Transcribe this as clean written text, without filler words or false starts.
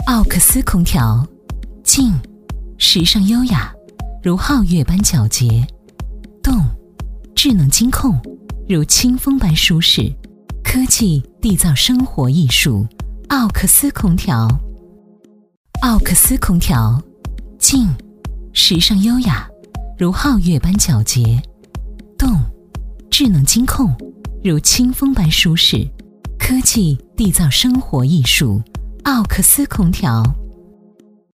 奥克斯空调，静，时尚优雅，如皓月般皎洁；动，智能金控，如清风般舒适。科技缔造生活艺术，奥克斯空调。奥克斯空调，静，时尚优雅，如皓月般皎洁；动，智能金控，如清风般舒适。科技缔造生活艺术，奥克斯空调。